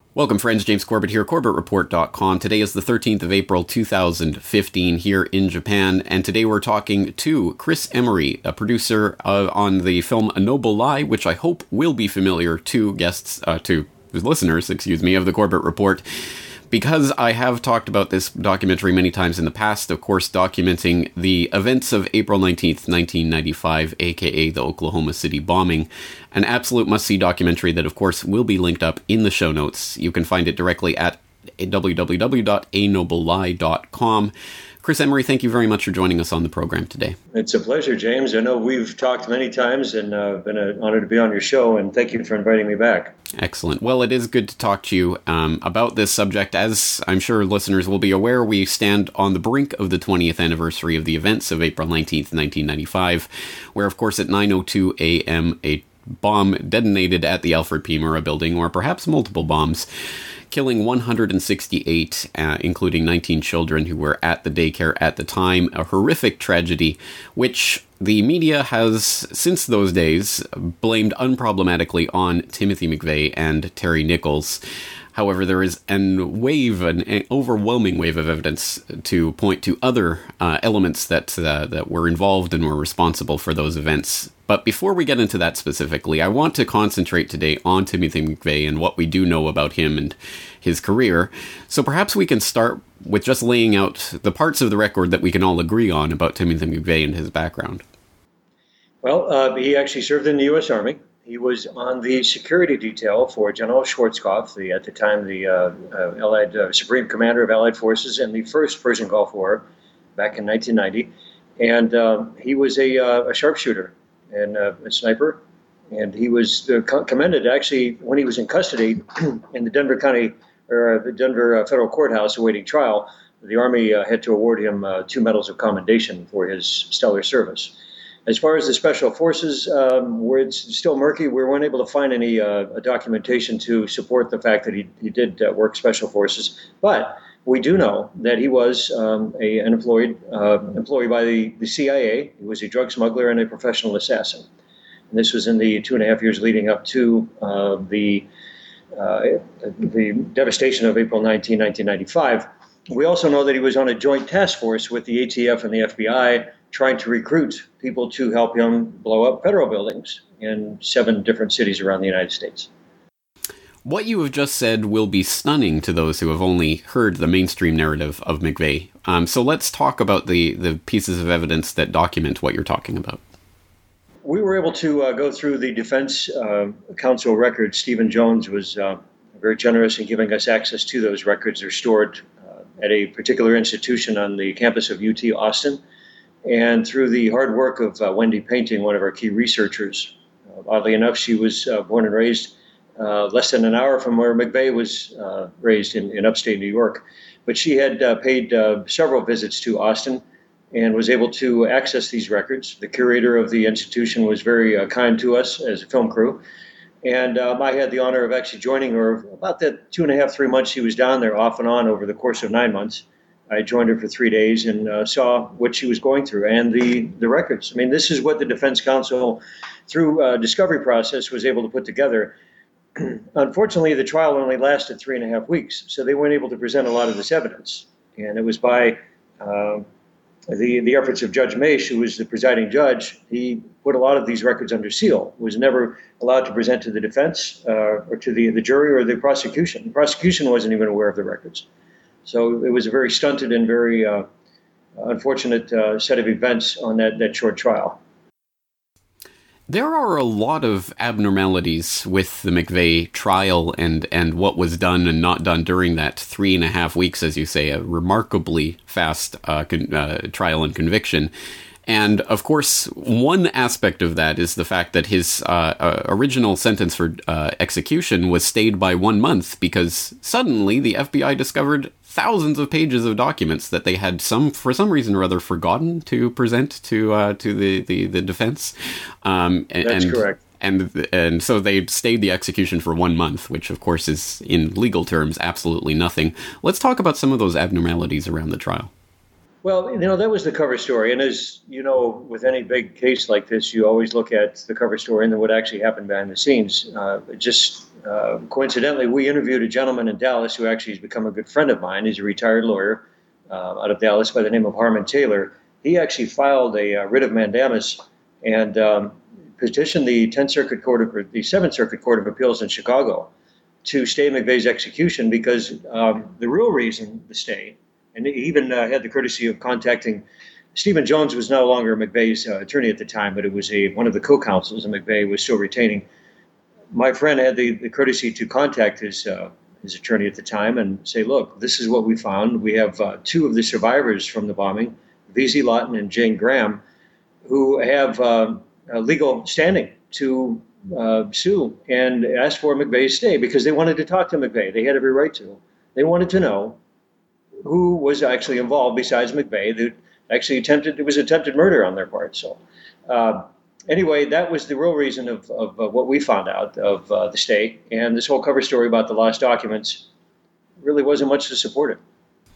Welcome, friends. James Corbett here, CorbettReport.com. Today is the 13th of April, 2015, here in Japan, and today we're talking to Chris Emery, a producer on the film A Noble Lie, which I hope will be familiar to listeners, of the Corbett Report, because I have talked about this documentary many times in the past, of course, documenting the events of April 19th, 1995, aka the Oklahoma City bombing. An absolute must-see documentary that, of course, will be linked up in the show notes. You can find it directly at www.anoblelie.com. Chris Emery, thank you very much for joining us on the program today. It's a pleasure, James. I know we've talked many times, and been an honor to be on your show, and thank you for inviting me back. Excellent. Well, it is good to talk to you about this subject. As I'm sure listeners will be aware, we stand on the brink of the 20th anniversary of the events of April 19th, 1995, where, of course, at 9:02 a.m., a bomb detonated at the Alfred P. Murrah building, or perhaps multiple bombs, killing 168, including 19 children who were at the daycare at the time. A horrific tragedy, which the media has, since those days, blamed unproblematically on Timothy McVeigh and Terry Nichols. However, there is an overwhelming wave of evidence to point to other elements that were involved and were responsible for those events. But before we get into that specifically, I want to concentrate today on Timothy McVeigh and what we do know about him and his career. So perhaps we can start with just laying out the parts of the record that we can all agree on about Timothy McVeigh and his background. Well, he actually served in the U.S. Army. He was on the security detail for General Schwarzkopf, at the time the Allied Supreme Commander of Allied Forces in the first Persian Gulf War back in 1990. And he was a sharpshooter and a sniper. And he was commended, actually, when he was in custody in the Denver Federal Courthouse awaiting trial. The Army had to award him 2 medals of commendation for his stellar service. As far as the Special Forces, where it's still murky, we weren't able to find any documentation to support the fact that he did work Special Forces. But we do know that he was an employee by the CIA. He was a drug smuggler and a professional assassin. And this was in the 2.5 years leading up to the devastation of April 19, 1995. We also know that he was on a joint task force with the ATF and the FBI, trying to recruit people to help him blow up federal buildings in 7 different cities around the United States. What you have just said will be stunning to those who have only heard the mainstream narrative of McVeigh. So let's talk about the pieces of evidence that document what you're talking about. We were able to go through the Defense Council records. Stephen Jones was very generous in giving us access to those records. They're stored at a particular institution on the campus of UT Austin. And through the hard work of Wendy Painting, one of our key researchers, oddly enough, she was born and raised less than an hour from where McVeigh was raised in upstate New York. But she had paid several visits to Austin and was able to access these records. The curator of the institution was very kind to us as a film crew. And I had the honor of actually joining her about the 2.5, 3 months she was down there, off and on over the course of 9 months. I joined her for 3 days and saw what she was going through and the records. I mean, this is what the Defense Council, through a discovery process, was able to put together. Unfortunately, the trial only lasted 3.5 weeks, so they weren't able to present a lot of this evidence. And it was by the efforts of Judge Maish, who was the presiding judge. He put a lot of these records under seal, was never allowed to present to the defense or to the jury or the prosecution. The prosecution wasn't even aware of the records. So it was a very stunted and very unfortunate set of events on that short trial. There are a lot of abnormalities with the McVeigh trial and what was done and not done during that 3.5 weeks, as you say, a remarkably fast trial and conviction. And, of course, one aspect of that is the fact that his original sentence for execution was stayed by 1 month because suddenly the FBI discovered thousands of pages of documents that they had for some reason or other forgotten to present to the defense. That's correct. And so they stayed the execution for 1 month, which, of course, is, in legal terms, absolutely nothing. Let's talk about some of those abnormalities around the trial. Well, that was the cover story. And as you know, with any big case like this, you always look at the cover story and then what actually happened behind the scenes. Just coincidentally, we interviewed a gentleman in Dallas who actually has become a good friend of mine. He's a retired lawyer out of Dallas by the name of Harmon Taylor. He actually filed a writ of mandamus and petitioned the 7th Circuit Court of Appeals in Chicago to stay McVeigh's execution because the real reason the stay, and he even had the courtesy of contacting Stephen Jones, was no longer McVeigh's attorney at the time, but it was one of the co-counsels, and McVeigh was still retaining. My friend had the courtesy to contact his attorney at the time and say, look, this is what we found. We have two of the survivors from the bombing, V.Z. Lawton and Jane Graham, who have legal standing to sue and ask for McVeigh's stay because they wanted to talk to McVeigh. They had every right to. They wanted to know who was actually involved besides McVeigh. That actually it was attempted murder on their part. So anyway, that was the real reason of what we found out of the stay. And this whole cover story about the lost documents really wasn't much to support it.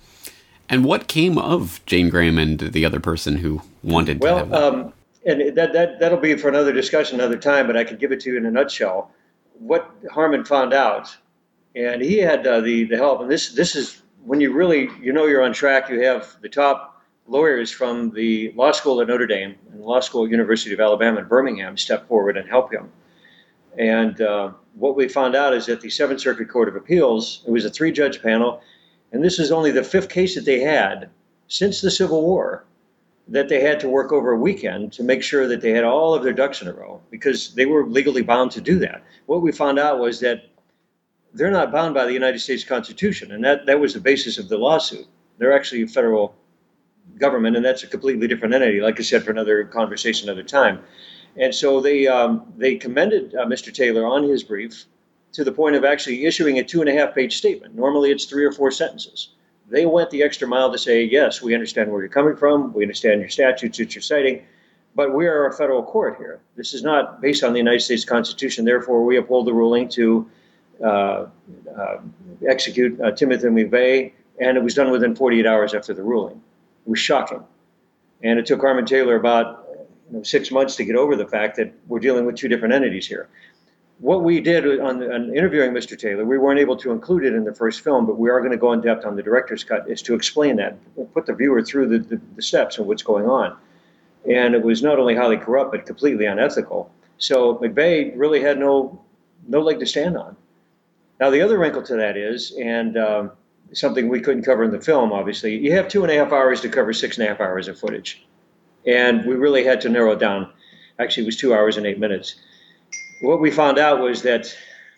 And what came of Jane Graham and the other person who wanted to have that? And that'll be for another discussion another time, but I can give it to you in a nutshell. What Harmon found out, and he had the help, and this is when you really, you're on track. You have the top lawyers from the law school at Notre Dame and the law school at University of Alabama in Birmingham step forward and help him. And what we found out is that the 7th Circuit Court of Appeals, it was a 3-judge panel, and this is only the 5th case that they had since the Civil War that they had to work over a weekend to make sure that they had all of their ducks in a row because they were legally bound to do that. What we found out was that they're not bound by the United States Constitution, and that was the basis of the lawsuit. They're actually a federal government, and that's a completely different entity, like I said, for another conversation another time. And so they commended Mr. Taylor on his brief to the point of actually issuing a 2.5-page statement. Normally it's 3 or 4 sentences. They went the extra mile to say, yes, we understand where you're coming from, we understand your statutes that you're citing, but we are a federal court here. This is not based on the United States Constitution, therefore we uphold the ruling to execute Timothy McVeigh, and it was done within 48 hours after the ruling. It was shocking. And it took Harmon Taylor about 6 months to get over the fact that we're dealing with 2 different entities here. What we did on interviewing Mr. Taylor, we weren't able to include it in the first film, but we are going to go in depth on the director's cut, is to explain that, put the viewer through the steps of what's going on. And it was not only highly corrupt, but completely unethical. So McVeigh really had no leg to stand on. Now, the other wrinkle to that is, and something we couldn't cover in the film, obviously, you have 2.5 hours to cover 6.5 hours of footage. And we really had to narrow it down. Actually, it was 2 hours and 8 minutes. What we found out was that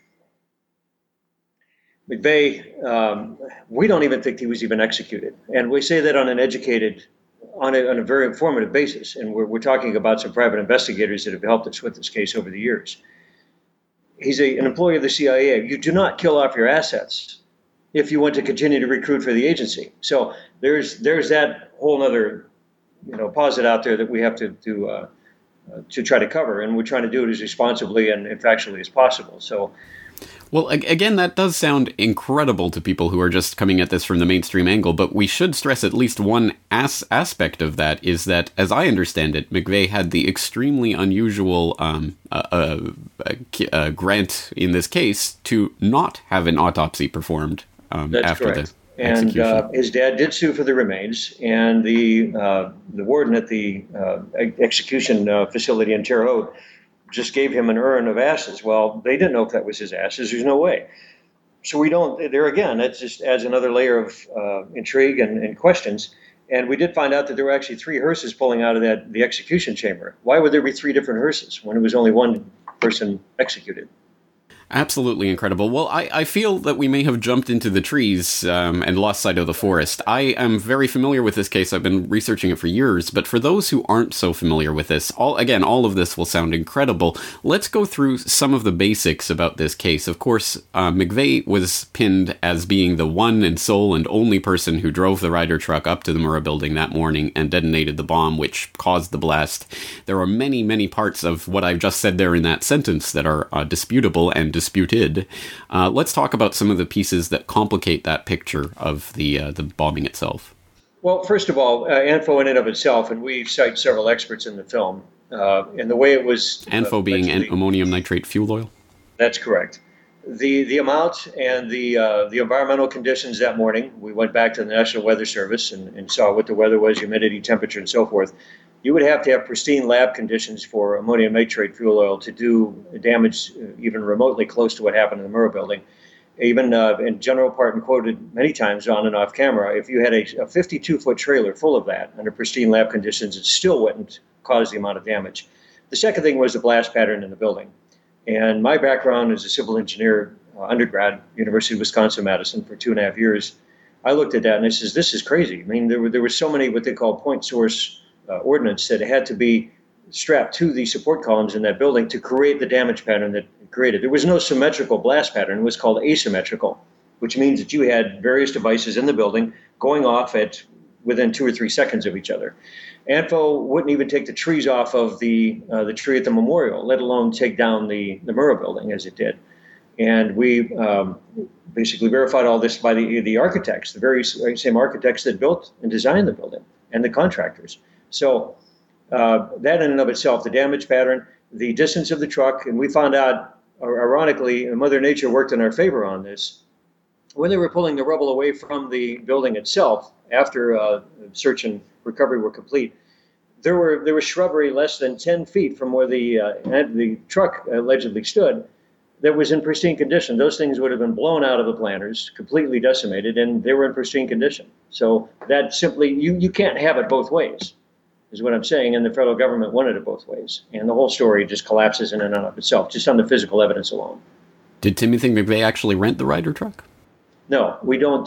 McVeigh, we don't even think he was even executed. And we say that on an educated, on a very informative basis. And we're talking about some private investigators that have helped us with this case over the years. He's an employee of the CIA. You do not kill off your assets if you want to continue to recruit for the agency. So there's that whole other posit out there that we have to try to cover, and we're trying to do it as responsibly and factually as possible. So, well, again, that does sound incredible to people who are just coming at this from the mainstream angle, but we should stress at least one aspect of that is that, as I understand it, McVeigh had the extremely unusual grant in this case to not have an autopsy performed after correct. The and execution. His dad did sue for the remains, and the warden at the execution facility in Terre Haute just gave him an urn of ashes. Well, they didn't know if that was his ashes. There's no way. So we don't, there again, that just adds another layer of intrigue and questions. And we did find out that there were actually 3 hearses pulling out of the execution chamber. Why would there be 3 different hearses when it was only one person executed? Absolutely incredible. Well, I feel that we may have jumped into the trees and lost sight of the forest. I am very familiar with this case. I've been researching it for years, but for those who aren't so familiar with this, all of this will sound incredible. Let's go through some of the basics about this case. Of course, McVeigh was pinned as being the one and sole and only person who drove the Ryder truck up to the Murrah building that morning and detonated the bomb, which caused the blast. There are many, many parts of what I've just said there in that sentence that are disputable and disputed. Let's talk about some of the pieces that complicate that picture of the bombing itself. Well, first of all, ANFO in and of itself, and we cite several experts in the film, and the way it was... ANFO being ammonium nitrate fuel oil? That's correct. The amount and the environmental conditions that morning, we went back to the National Weather Service and saw what the weather was, humidity, temperature, and so forth. You would have to have pristine lab conditions for ammonium nitrate fuel oil to do damage even remotely close to what happened in the Murrah building. Even and General Parton quoted many times on and off camera, if you had a 52-foot trailer full of that under pristine lab conditions, it still wouldn't cause the amount of damage. The second thing was the blast pattern in the building. And my background as a civil engineer, undergrad, University of Wisconsin-Madison for 2.5 years, I looked at that and I says, this is crazy. I mean, there were so many what they call point source ordnance that had to be strapped to the support columns in that building to create the damage pattern that it created. There was no symmetrical blast pattern. It was called asymmetrical, which means that you had various devices in the building going off at within 2 or 3 seconds of each other. ANFO wouldn't even take the trees off of the tree at the memorial, let alone take down the Murrah building as it did. And we basically verified all this by the architects, the very same architects that built and designed the building, and the contractors. So that in and of itself, the damage pattern, the distance of the truck, and we found out, ironically, Mother Nature worked in our favor on this. When they were pulling the rubble away from the building itself, after search and recovery were complete, there was shrubbery less than 10 feet from where the truck allegedly stood that was in pristine condition. Those things would have been blown out of the planters, completely decimated, and they were in pristine condition. So that simply, you can't have it both ways, is what I'm saying, and the federal government wanted it both ways. And the whole story just collapses in and of itself, just on the physical evidence alone. Did Timothy McVeigh actually rent the Ryder truck? No, we don't.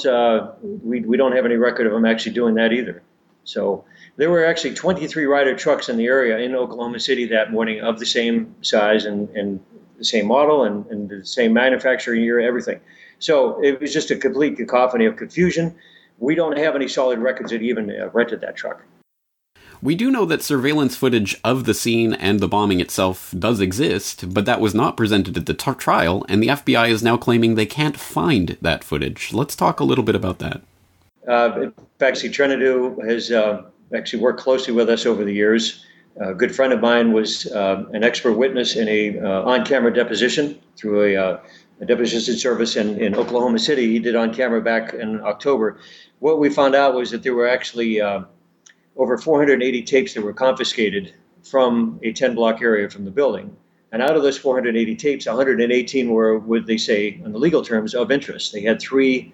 We don't have any record of him actually doing that either. So there were actually 23 Ryder trucks in the area in Oklahoma City that morning of the same size and the same model and the same manufacturing year, everything. So it was just a complete cacophony of confusion. We don't have any solid records that he even rented that truck. We do know that surveillance footage of the scene and the bombing itself does exist, but that was not presented at the trial, and the FBI is now claiming they can't find that footage. Let's talk a little bit about that. In fact, Trenadu has actually worked closely with us over the years. A good friend of mine was an expert witness in a on-camera deposition through a deposition service in Oklahoma City. He did on camera back in October. What we found out was that there were actually over 480 tapes that were confiscated from a 10-block area from the building. And out of those 480 tapes, 118 were, what they say in the legal terms, of interest. They had 3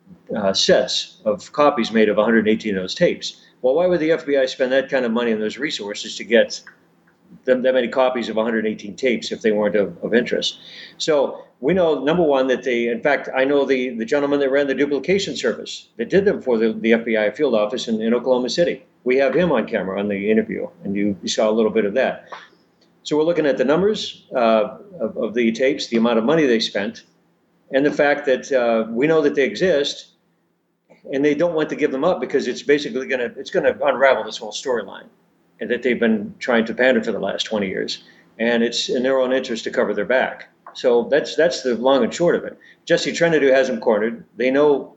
sets of copies made of 118 of those tapes. Well, why would the FBI spend that kind of money and those resources to get that many copies of 118 tapes if they weren't of interest? So we know, number one, that in fact, I know the gentleman that ran the duplication service that did them for the FBI field office in Oklahoma City. We have him on camera on the interview, and you saw a little bit of that. So we're looking at the numbers of the tapes, the amount of money they spent, and the fact that we know that they exist, and they don't want to give them up because it's basically going to unravel this whole storyline, and that they've been trying to pander for the last 20 years, and it's in their own interest to cover their back. So that's the long and short of it. Jesse Trenadu has them cornered. They know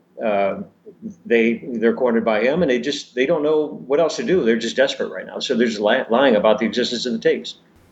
they're cornered by him, and they don't know what else to do. They're just desperate right now. So they're just lying about the existence of the tapes.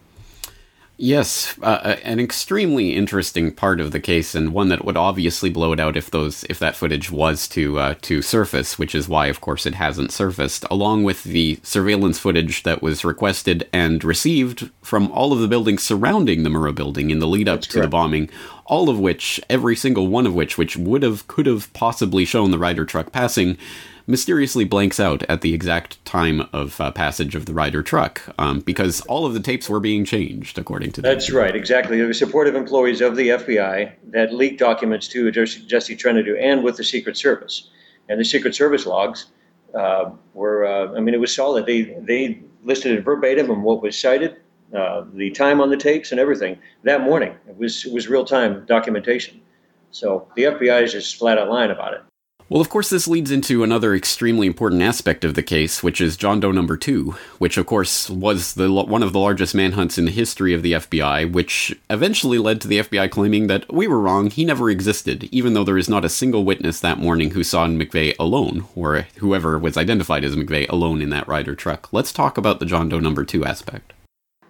Yes, an extremely interesting part of the case, and one that would obviously blow it out if that footage was to surface, which is why, of course, it hasn't surfaced, along with the surveillance footage that was requested and received from all of the buildings surrounding the Murrah building in the lead up to the bombing, all of which, every single one of which could have possibly shown the Ryder truck passing, mysteriously blanks out at the exact time of passage of the Ryder truck, because all of the tapes were being changed, according to That's right, exactly. There were supportive employees of the FBI that leaked documents to Jesse Trenadu and with the Secret Service. And the Secret Service logs were, it was solid. They listed it verbatim on what was cited, the time on the tapes and everything that morning. It was real-time documentation. So the FBI is just flat out lying about it. Well, of course, this leads into another extremely important aspect of the case, which is John Doe number 2, which, of course, was one of the largest manhunts in the history of the FBI, which eventually led to the FBI claiming that we were wrong, he never existed, even though there is not a single witness that morning who saw McVeigh alone, or whoever was identified as McVeigh alone in that Ryder truck. Let's talk about the John Doe number 2 aspect.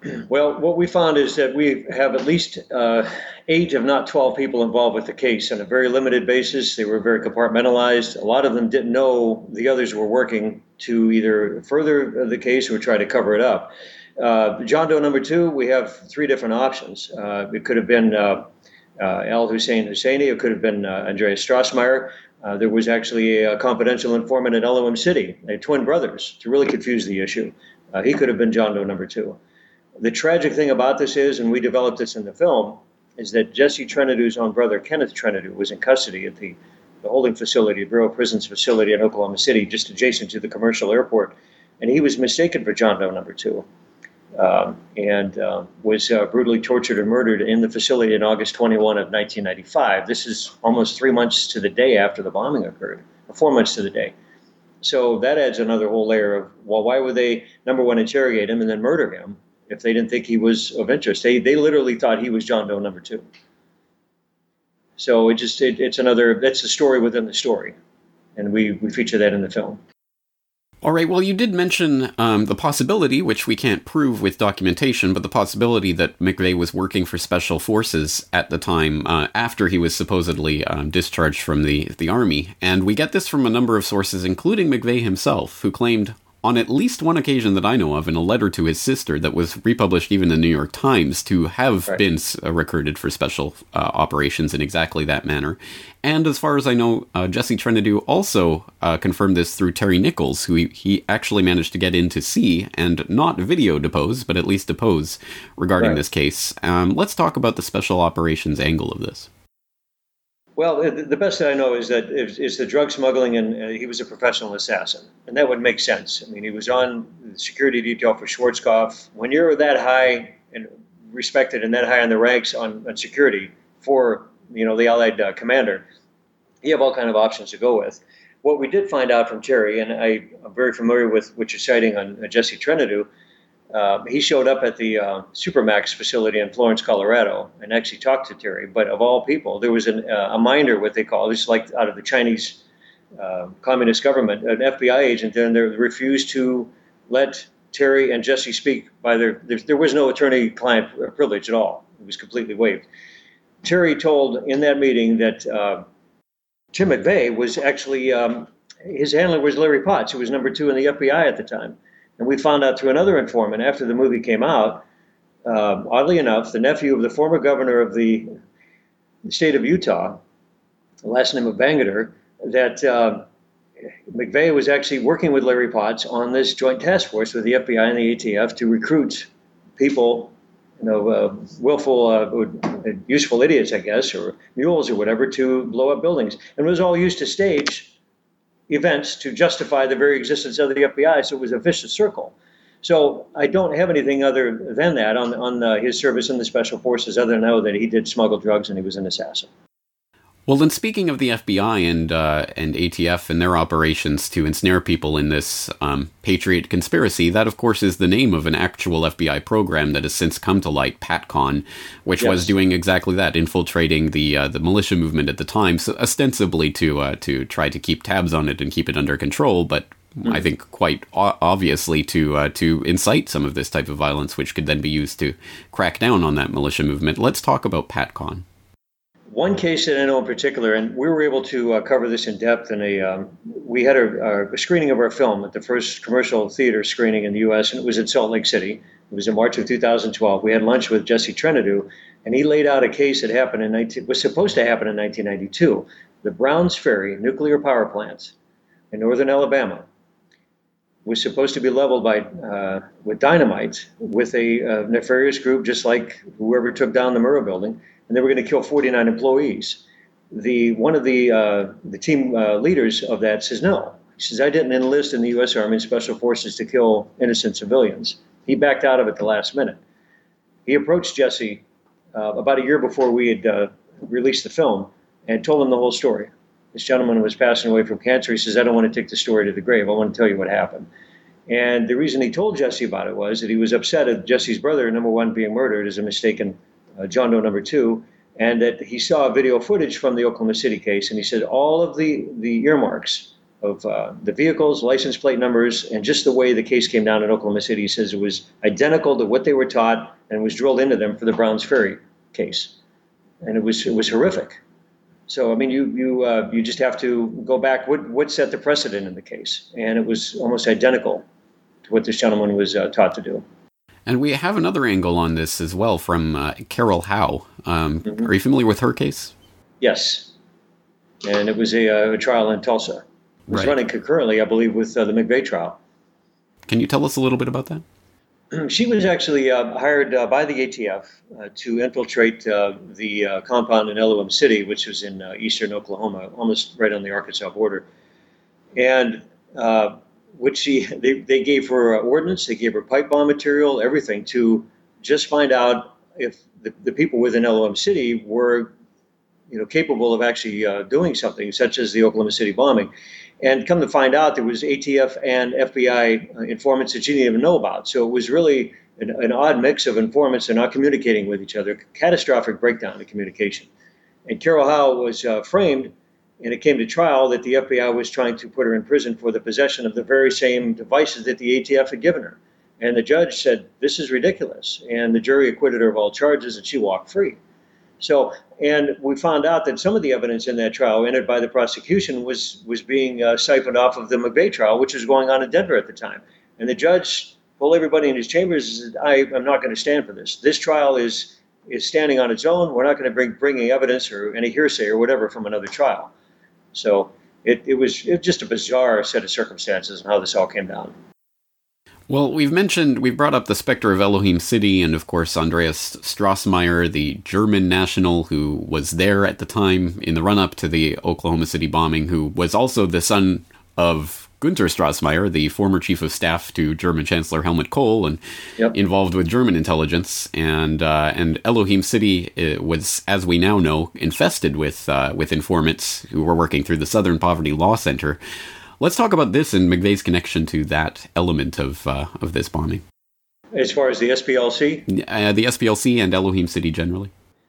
Well, what we found is that we have at least 8, if not 12 people involved with the case on a very limited basis. They were very compartmentalized. A lot of them didn't know the others were working to either further the case or try to cover it up. John Doe number 2, we have 3 different options. It could have been Al Hussein Husseini. It could have been Andreas Strassmeyer. There was actually a confidential informant in Elohim City, they twin brothers, to really confuse the issue. He could have been John Doe number 2. The tragic thing about this is, and we developed this in the film, is that Jesse Trenadu's own brother, Kenneth Trenadu, was in custody at the holding facility, the Bureau of Prisons facility in Oklahoma City, just adjacent to the commercial airport. And he was mistaken for John Doe number 2 and was brutally tortured and murdered in the facility in August 21 of 1995. This is almost 3 months to the day after the bombing occurred, or 4 months to the day. So that adds another whole layer of, well, why would they, number one, interrogate him and then murder him if they didn't think he was of interest? They literally thought he was John Doe number 2. So it's another, that's the story within the story. And we feature that in the film. All right, well, you did mention the possibility, which we can't prove with documentation, but the possibility that McVeigh was working for Special Forces at the time after he was supposedly discharged from the Army. And we get this from a number of sources, including McVeigh himself, who claimed on at least one occasion that I know of in a letter to his sister that was republished even in the New York Times to have been recruited for special operations in exactly that manner. And as far as I know, Jesse Trenadu also confirmed this through Terry Nichols, who he actually managed to get in to see and not video depose, but at least depose regarding this case. Let's talk about the special operations angle of this. Well, the best that I know is that is the drug smuggling, and he was a professional assassin, and that would make sense. I mean, he was on the security detail for Schwarzkopf. When you're that high and respected and that high on the ranks on security for the Allied commander, you have all kind of options to go with. What we did find out from Terry, and I'm very familiar with what you're citing on Jesse Trenadu. He showed up at the Supermax facility in Florence, Colorado, and actually talked to Terry. But of all people, there was a minder, what they call, this is like out of the Chinese communist government, an FBI agent there, and they refused to let Terry and Jesse speak by there was no attorney-client privilege at all. It was completely waived. Terry told in that meeting that Tim McVeigh was actually, his handler was Larry Potts, who was number 2 in the FBI at the time. And we found out through another informant after the movie came out, oddly enough, the nephew of the former governor of the state of Utah, the last name of Bangader, that McVeigh was actually working with Larry Potts on this joint task force with the FBI and the ATF to recruit people, willful, useful idiots, I guess, or mules or whatever, to blow up buildings. And it was all used to stage events to justify the very existence of the FBI, so it was a vicious circle. So I don't have anything other than that on his service in the Special Forces, other than know that he did smuggle drugs and he was an assassin. Well, then, speaking of the FBI and ATF and their operations to ensnare people in this Patriot conspiracy, that, of course, is the name of an actual FBI program that has since come to light, PATCON, which was doing exactly that, infiltrating the militia movement at the time, so ostensibly to try to keep tabs on it and keep it under control, but I think quite obviously to incite some of this type of violence, which could then be used to crack down on that militia movement. Let's talk about PATCON. One case that I know in particular, and we were able to cover this in depth in we had a screening of our film at the first commercial theater screening in the U.S., and it was in Salt Lake City. It was in March of 2012. We had lunch with Jesse Trenadu, and he laid out a case that happened was supposed to happen in 1992. The Browns Ferry nuclear power plant in northern Alabama was supposed to be leveled with dynamite with a nefarious group, just like whoever took down the Murrah building. And they were going to kill 49 employees. One of the team leaders of that says no. He says, I didn't enlist in the U.S. Army Special Forces to kill innocent civilians. He backed out of it the last minute. He approached Jesse about a year before we had released the film and told him the whole story. This gentleman was passing away from cancer. He says, I don't want to take the story to the grave. I want to tell you what happened. And the reason he told Jesse about it was that he was upset at Jesse's brother, number 1, being murdered as a mistaken John Doe number 2, and that he saw video footage from the Oklahoma City case, and he said all of the earmarks the vehicles, license plate numbers, and just the way the case came down in Oklahoma City. He says it was identical to what they were taught and was drilled into them for the Browns Ferry case, and it was horrific. So I mean, you just have to go back. What set the precedent in the case? And it was almost identical to what this gentleman was taught to do. And we have another angle on this as well from Carol Howe. Are you familiar with her case? Yes, and it was a trial in Tulsa. It was running concurrently, I believe, with the McVeigh trial. Can you tell us a little bit about that? She was actually hired by the ATF to infiltrate the compound in Elohim City, which was in eastern Oklahoma, almost right on the Arkansas border. And they gave her ordnance, they gave her pipe bomb material, everything to just find out if the people within Elohim City were, capable of actually doing something, such as the Oklahoma City bombing. And come to find out, there was ATF and FBI informants that she didn't even know about. So it was really an odd mix of informants. They're not communicating with each other. Catastrophic breakdown in communication. And Carol Howe was framed, and it came to trial that the FBI was trying to put her in prison for the possession of the very same devices that the ATF had given her. And the judge said, this is ridiculous. And the jury acquitted her of all charges, and she walked free. So, and we found out that some of the evidence in that trial entered by the prosecution was being siphoned off of the McVeigh trial, which was going on in Denver at the time. And the judge pulled everybody in his chambers and said, I'm not going to stand for this. This trial is standing on its own. We're not going to bring any evidence or any hearsay or whatever from another trial. So it was just a bizarre set of circumstances and how this all came down. Well, we've brought up the specter of Elohim City and, of course, Andreas Strassmeyer, the German national who was there at the time in the run-up to the Oklahoma City bombing, who was also the son of Günter Strassmeyer, the former chief of staff to German Chancellor Helmut Kohl and involved with German intelligence. And Elohim City was, as we now know, infested with informants who were working through the Southern Poverty Law Center. Let's talk about this and McVeigh's connection to that element of this bombing. As far as the SPLC? The SPLC and Elohim City generally.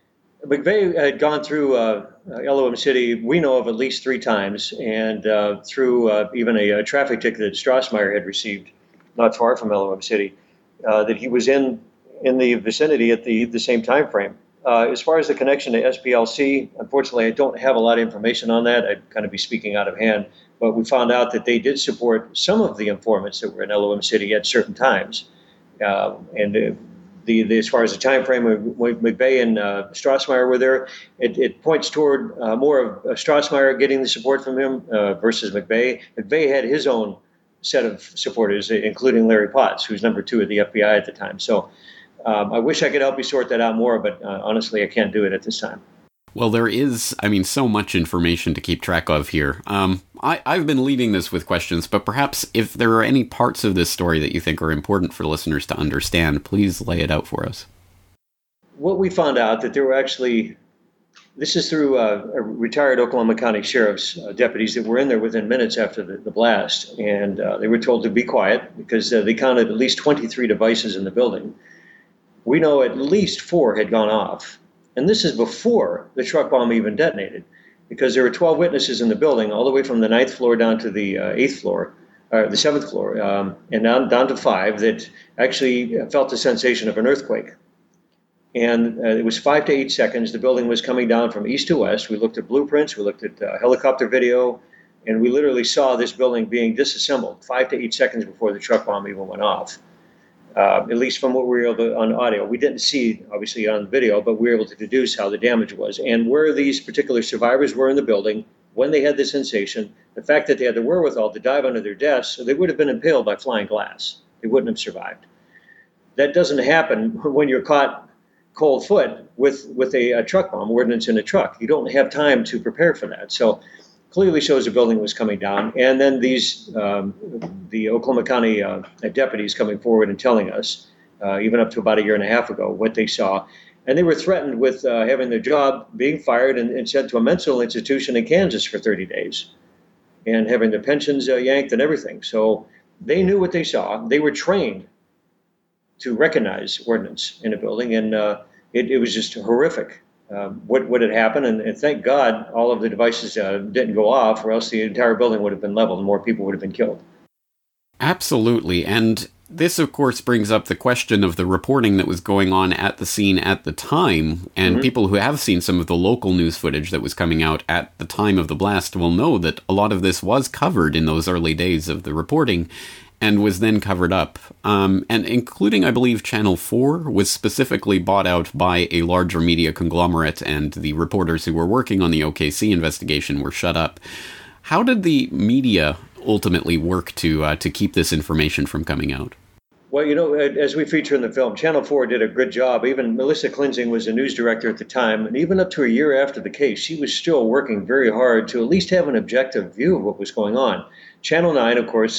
McVeigh had gone through Elohim City, we know of, at least 3 times, and through even a traffic ticket that Strassmeyer had received not far from Elohim City, that he was in the vicinity at the same time frame. As far as the connection to SPLC, unfortunately, I don't have a lot of information on that. I'd kind of be speaking out of hand. But we found out that they did support some of the informants that were in Elohim City at certain times. And as far as the time frame when McVeigh and Strassmeyer were there, it points toward more of Strassmeyer getting the support from him versus McVeigh. McVeigh had his own set of supporters, including Larry Potts, who's number 2 at the FBI at the time. So I wish I could help you sort that out more, but honestly, I can't do it at this time. Well, there is, so much information to keep track of here. I've been leading this with questions, but perhaps if there are any parts of this story that you think are important for listeners to understand, please lay it out for us. What we found out that there were actually, this is through retired Oklahoma County Sheriff's deputies that were in there within minutes after the blast, and they were told to be quiet because they counted at least 23 devices in the building. We know at least 4 had gone off. And this is before the truck bomb even detonated, because there were 12 witnesses in the building, all the way from the 9th floor down to the 8th floor, or the 7th floor, and down to 5 that actually felt the sensation of an earthquake. And it was 5 to 8 seconds. The building was coming down from east to west. We looked at blueprints, we looked at helicopter video, and we literally saw this building being disassembled 5 to 8 seconds before the truck bomb even went off. At least from what we were able to on audio. We didn't see, obviously, on video, but we were able to deduce how the damage was and where these particular survivors were in the building when they had the sensation, the fact that they had the wherewithal to dive under their desks, so they would have been impaled by flying glass. They wouldn't have survived. That doesn't happen when you're caught cold foot with a truck bomb, ordnance in a truck. You don't have time to prepare for that. So clearly shows the building was coming down. And then the Oklahoma County deputies coming forward and telling us, even up to about a year and a half ago, what they saw. And they were threatened with having their job being fired and sent to a mental institution in Kansas for 30 days and having their pensions yanked and everything. So they knew what they saw. They were trained to recognize ordnance in a building, and it was just horrific. what had happened. And thank God all of the devices didn't go off, or else the entire building would have been leveled and more people would have been killed. Absolutely. And this, of course, brings up the question of the reporting that was going on at the scene at the time. And people who have seen some of the local news footage that was coming out at the time of the blast will know that a lot of this was covered in those early days of the reporting and was then covered up. And including, I believe, Channel 4 was specifically bought out by a larger media conglomerate, and the reporters who were working on the OKC investigation were shut up. How did the media ultimately work to keep this information from coming out? Well, as we feature in the film, Channel 4 did a good job. Even Melissa Klinsing was a news director at the time, and even up to a year after the case, she was still working very hard to at least have an objective view of what was going on. Channel 9, of course,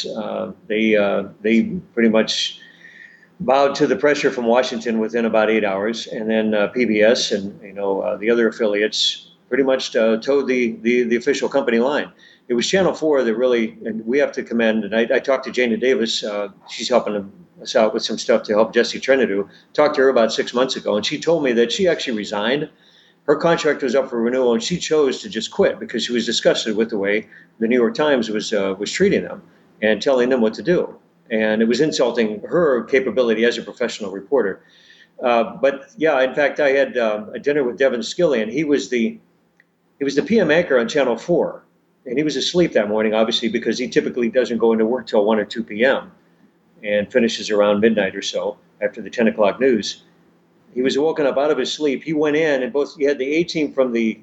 they pretty much bowed to the pressure from Washington within about 8 hours, and then PBS and the other affiliates pretty much towed the official company line. It was Channel 4 that really, and we have to commend, and I talked to Jana Davis, she's helping us out with some stuff to help Jesse Trinidad. Talked to her about 6 months ago, and she told me that she actually resigned. Her contract was up for renewal, and she chose to just quit because she was disgusted with the way the New York Times was treating them and telling them what to do. And it was insulting her capability as a professional reporter. But yeah, in fact, I had a dinner with Devin Skillian. He was the PM anchor on Channel 4. And he was asleep that morning, obviously, because he typically doesn't go into work till 1 or 2 p.m. and finishes around midnight or so after the 10 o'clock news. He was woken up out of his sleep. He went in, and he had the A-team from the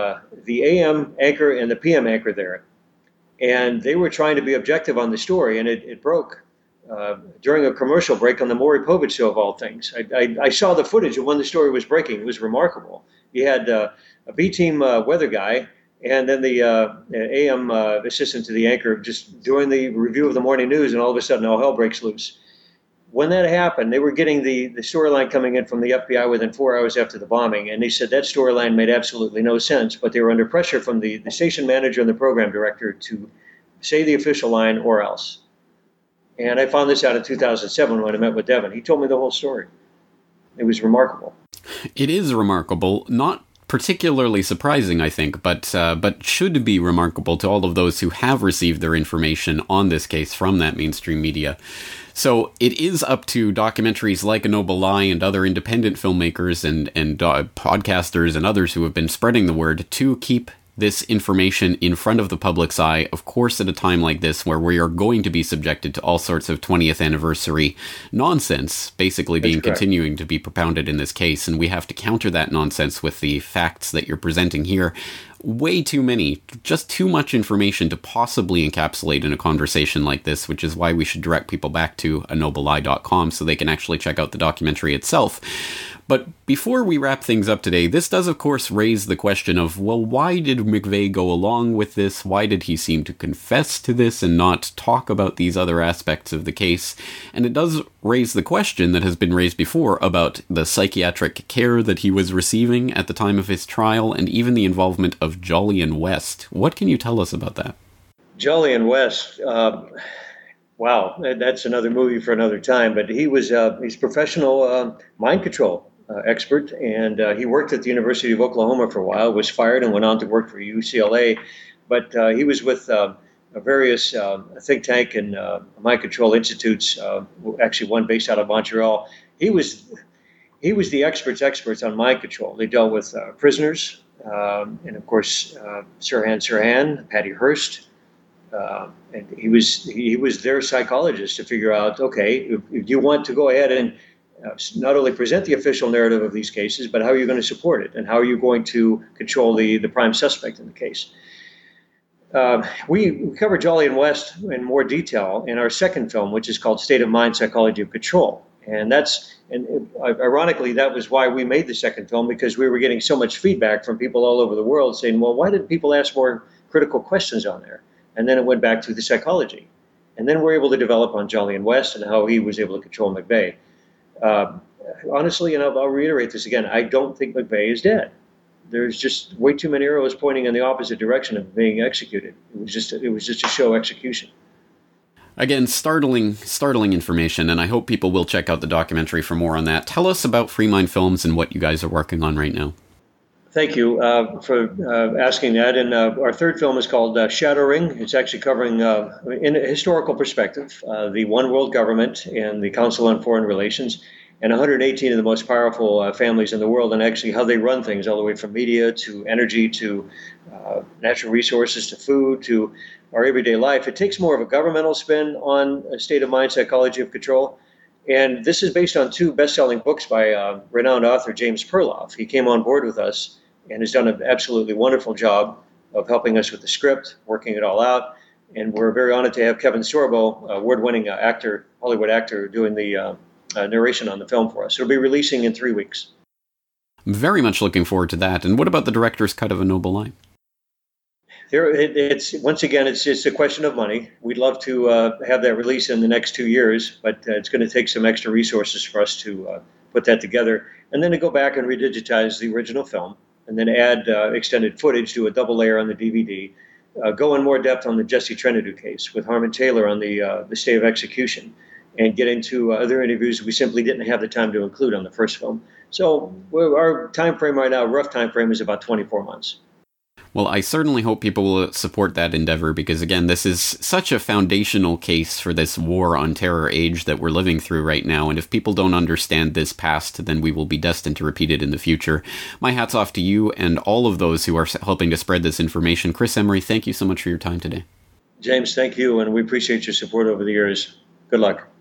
AM anchor and the PM anchor there. And they were trying to be objective on the story, and it broke during a commercial break on the Maury Povich show, of all things. I saw the footage of when the story was breaking. It was remarkable. He had a B-team weather guy, and then the AM assistant to the anchor just doing the review of the morning news, and all of a sudden all hell breaks loose. When that happened, they were getting the storyline coming in from the FBI within 4 hours after the bombing, and they said that storyline made absolutely no sense, but they were under pressure from the station manager and the program director to say the official line or else. And I found this out in 2007 when I met with Devin. He told me the whole story. It was remarkable. It is remarkable, not particularly surprising, I think, but should be remarkable to all of those who have received their information on this case from that mainstream media. So it is up to documentaries like A Noble Lie and other independent filmmakers and podcasters and others who have been spreading the word to keep this information in front of the public's eye, of course, at a time like this where we are going to be subjected to all sorts of 20th anniversary nonsense, basically being continuing to be propounded in this case, and we have to counter that nonsense with the facts that you're presenting here. Way too many, just too much information to possibly encapsulate in a conversation like this, which is why we should direct people back to anoblelie.com so they can actually check out the documentary itself. But before we wrap things up today, this does, of course, raise the question of, well, why did McVeigh go along with this? Why did he seem to confess to this and not talk about these other aspects of the case? And it does raise the question that has been raised before about the psychiatric care that he was receiving at the time of his trial and even the involvement of Jolyon West. What can you tell us about that? Jolyon West, wow, that's another movie for another time, but he's professional mind control expert, and he worked at the University of Oklahoma for a while, was fired and went on to work for UCLA, but he was with various think tank and mind control institutes, actually one based out of Montreal. He was the experts on mind control. They dealt with prisoners, and of course Sirhan Sirhan, Patty Hearst, and he was their psychologist to figure out, okay, if you want to go ahead and not only present the official narrative of these cases, but how are you going to support it, and how are you going to control the prime suspect in the case. We covered Jolyon West in more detail in our second film, which is called State of Mind, Psychology of Control. And ironically, that was why we made the second film, because we were getting so much feedback from people all over the world saying, well, why didn't people ask more critical questions on there? And then it went back to the psychology. And then we're able to develop on Jolyon West and how he was able to control McVeigh. Honestly, and I'll reiterate this again, I don't think McVeigh is dead. There's just way too many arrows pointing in the opposite direction of being executed. It was just a show execution. Again, startling information, and I hope people will check out the documentary for more on that. Tell us about Free Mind Films and what you guys are working on right now. Thank you for asking that. And our third film is called Shattering. It's actually covering, in a historical perspective, the one world government and the Council on Foreign Relations, and 118 of the most powerful families in the world, and actually how they run things, all the way from media to energy to natural resources to food to our everyday life. It takes more of a governmental spin on a state of mind, psychology of control. And this is based on two best-selling books by renowned author James Perloff. He came on board with us and has done an absolutely wonderful job of helping us with the script, working it all out. And we're very honored to have Kevin Sorbo, award-winning actor, Hollywood actor, doing the narration on the film for us. It'll be releasing in 3 weeks. I'm very much looking forward to that. And what about the director's cut of A Noble Lie? It's once again, it's just a question of money. We'd love to have that release in the next 2 years, but it's going to take some extra resources for us to put that together, and then to go back and redigitize the original film, and then add extended footage, do a double layer on the DVD, go in more depth on the Jesse Trentadue case with Harmon Taylor on the stay of execution, and get into other interviews we simply didn't have the time to include on the first film. So our time frame right now, rough time frame, is about 24 months. Well, I certainly hope people will support that endeavor because, again, this is such a foundational case for this war on terror age that we're living through right now. And if people don't understand this past, then we will be destined to repeat it in the future. My hat's off to you and all of those who are helping to spread this information. Chris Emery, thank you so much for your time today. James, thank you. And we appreciate your support over the years. Good luck.